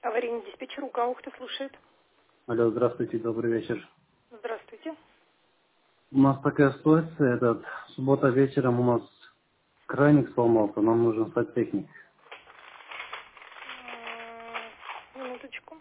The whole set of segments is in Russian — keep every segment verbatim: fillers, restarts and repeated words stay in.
Аварийный диспетчер Укаухта слушает. Алло, здравствуйте, добрый вечер. Здравствуйте. У нас такая ситуация, этот, суббота вечером у нас краник сломался, нам нужен сантехник. М, Минуточку.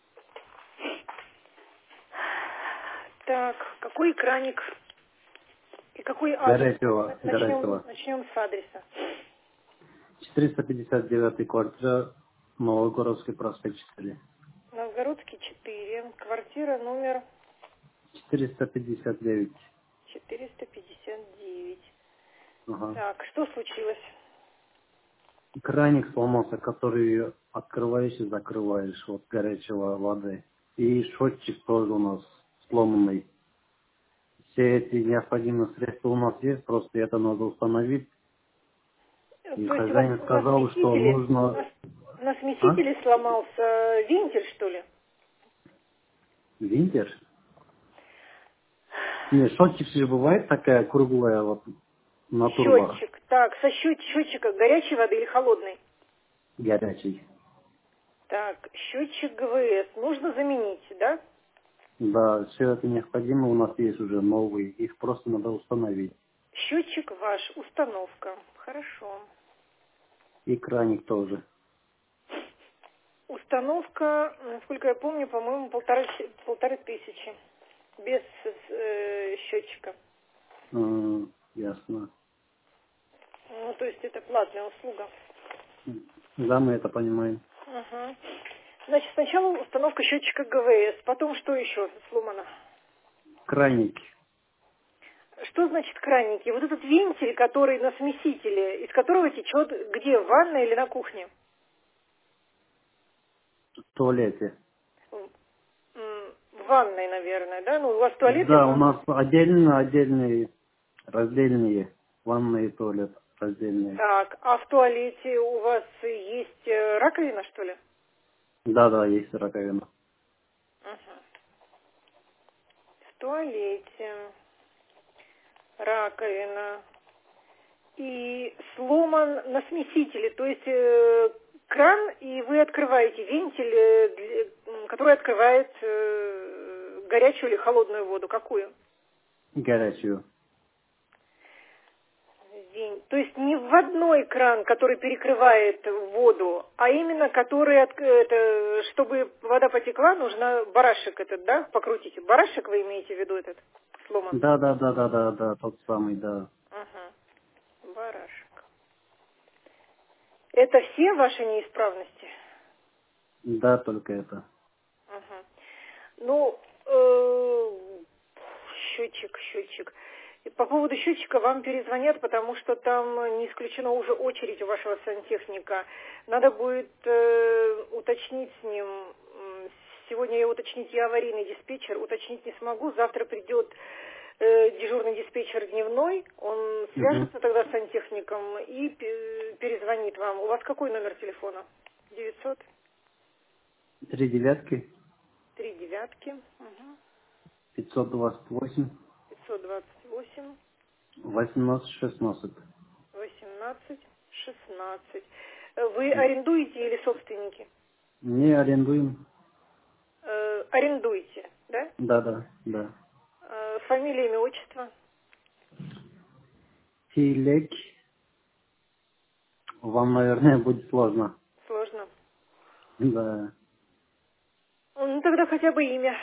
Так, какой краник и какой адрес? Горячего, Начнем, горячего. начнем с адреса. четыреста пятьдесят девятая квартира, Новогородский проспект четыре. Новгородский четыре, квартира номер четыреста пятьдесят девять. четыреста пятьдесят девять. Ага. Так, что случилось? Краник сломался, который открываешь и закрываешь от горячего воды. И счетчик тоже у нас сломанный. Все эти необходимые средства у нас есть, просто это надо установить. Э, И То есть у вас хозяин на сказал, что смесителе, нужно... на, на А? смесителе сломался вентиль, что ли? Винтер? Нет, счетчик же бывает такая круглая вот на турбо Счетчик. Так, со счет, счетчика горячей воды или холодной? горячий. Так, счетчик ГВС нужно заменить, да? Да, все это необходимо, у нас есть уже новые, их просто надо установить. Счетчик ваш, установка. Хорошо. И краник тоже. Установка, насколько я помню, по-моему, полторы, щ- полторы тысячи. Без э, счетчика. М, ясно. Ну, то есть это платная услуга. Да, мы это понимаем. Угу. Значит, сначала установка счетчика ГВС, потом что еще сломано? Краник Что значит краники? Вот этот вентиль, который на смесителе, из которого течет где, в ванной или на кухне? в туалете. В м, в ванной, наверное, да? Ну, у вас туалет и Да, у ванна. нас отдельно, отдельные, раздельные, ванна и туалет раздельные. Так, а в туалете у вас есть э, раковина, что ли? Да, да, есть раковина. Мгм. В туалете раковина и сломан на смесителе, то есть э, кран, и вы открываете вентиль, э, для- м, который открывает э, горячую или холодную воду. Какую? Горячую. Вен- То есть не вводной кран, который перекрывает воду, а именно который, отк- это, чтобы вода потекла, нужно барашек этот, да, покрутить. Барашек вы имеете в виду этот сломан? Да, да, да, да, да, да, тот самый, да. Ага, барашек. Это все ваши неисправности? Да, только это. Ага. Ну, э, счетчик, счетчик. И по поводу счетчика вам перезвонят, потому что там не исключена уже очередь у вашего сантехника. Надо будет э, уточнить с ним. М, Сегодня я уточнить, я аварийный диспетчер, уточнить не смогу. Завтра придет э, дежурный диспетчер дневной, он Угу. свяжется тогда с сантехником и пе- перезвонит вам. У вас какой номер телефона? девятьсот Три девятки, три девятки. Угу. пятьсот двадцать восемь, пятьсот двадцать восемь, восемнадцать шестнадцать. восемнадцать, шестнадцать. Э, Вы арендуете или собственники? Не арендуем. Э, арендуете, да? Да, да, да. Э, фамилия, имя, отчество? Тилек. Вам, наверное, будет сложно. Сложно. Да. Ну, тогда хотя бы имя.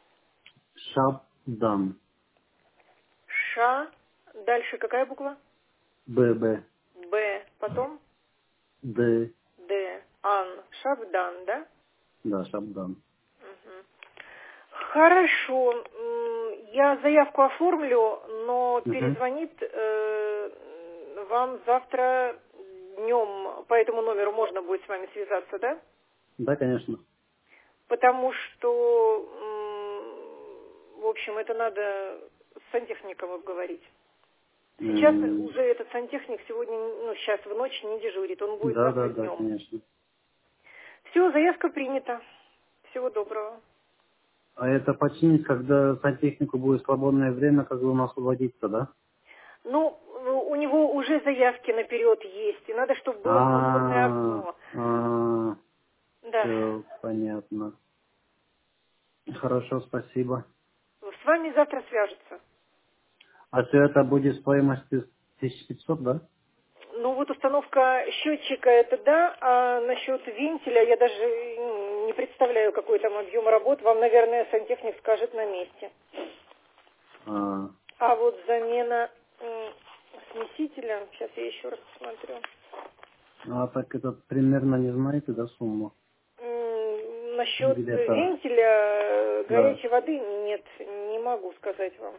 Шабдан. Ша. Дальше какая буква? ББ. Б. Потом? Д. Д. Ан. Шабдан, да? Да, Шабдан. Мгм. Хорошо. М, Я заявку оформлю, но Угу. перезвонит э, вам завтра днем по этому номеру можно будет с вами связаться, да? Да, конечно. Потому что, м, в общем, это надо с сантехником обговорить. Сейчас М, уже этот сантехник сегодня, ну, сейчас в ночь не дежурит, он будет Да, завтра да, да, днем. конечно. Все, заявка принята. Всего доброго. А это починить, когда сантехнику будет свободное время, как бы у нас освободиться, да? Ну, у него уже заявки наперед есть, и надо, чтобы было свободное А, окно. а, Да. все Понятно. Хорошо, спасибо. С вами завтра свяжутся. А все это будет стоимостью тысяча пятьсот, да? Ну вот установка счетчика это да, а насчет вентиля я даже ну, не представляю, какой там объем работ. Вам, наверное, сантехник скажет на месте. А, А вот замена м, смесителя, сейчас я еще раз посмотрю. а так это примерно не знаете, да, сумму? М, Насчет Где-то, вентиля э, да, горячей воды нет, не могу сказать вам.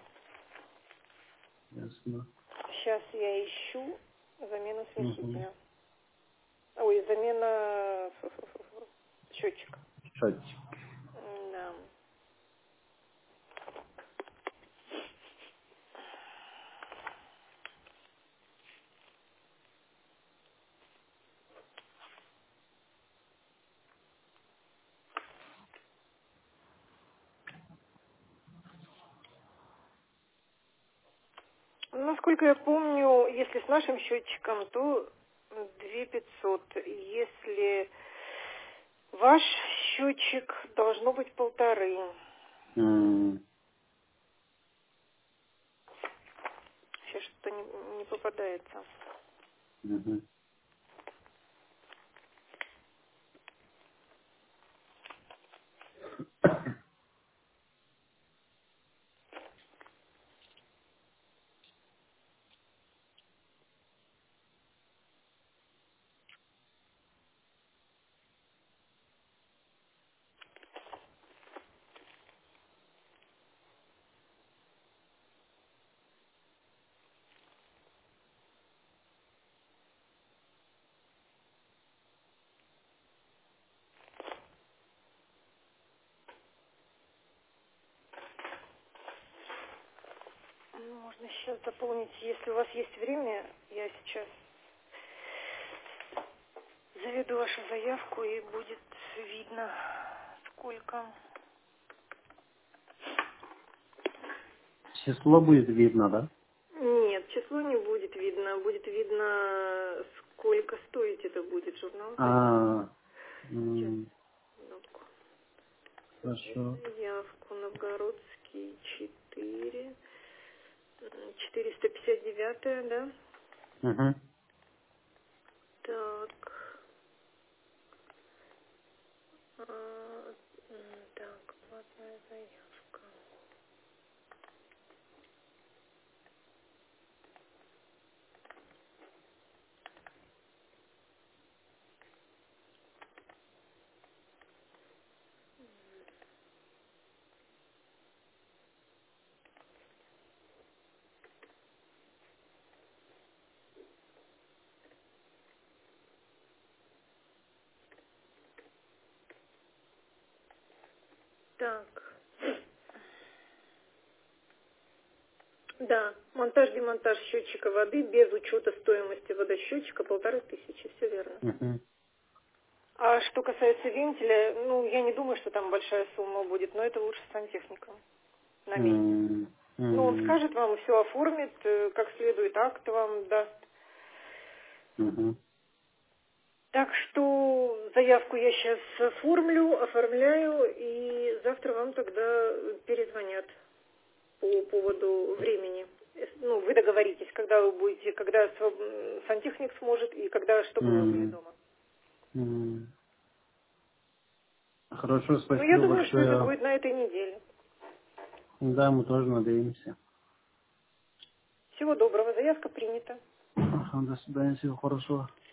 ясно. Сейчас я ищу замену Угу. смесителя. Ой, замена фу-фу-фу-фу, счетчика. Счетчик. М, Да. Насколько я помню, если с нашим счетчиком, то две тысячи пятьсот. Если ваш счетчик, должно быть полторы. М, Сейчас что-то не, не попадается. мгм. Ну, можно сейчас заполнить, если у вас есть время, я сейчас заведу вашу заявку и будет видно, сколько. Число будет видно, да? Нет, число не будет видно, будет видно, сколько стоить это будет журнал заявок. А, Сейчас, м, минутку. хорошо. Заявку Новгородский четыре, четыреста пятьдесят девять, да? Угу. Так, а, м, так, платная заявка. Так, да, монтаж-демонтаж счетчика воды без учета стоимости водосчетчика полторы тысячи, все верно. Угу. А что касается вентиля, ну, я не думаю, что там большая сумма будет, но это лучше с сантехником на месте. М, Ну, он м, скажет вам, все оформит, э, как следует, акт вам даст. мгм. Так что заявку я сейчас оформлю, оформляю, и завтра вам тогда перезвонят по поводу времени. Э, Ну, вы договоритесь, когда вы будете, когда своб- м, сантехник сможет и когда, чтобы вы были М, дома. м. Хорошо, Ну, я спасибо думаю, что это большое. будет на этой неделе. Да, мы тоже надеемся. Всего доброго, заявка принята. Ага, до свидания, всего хорошего.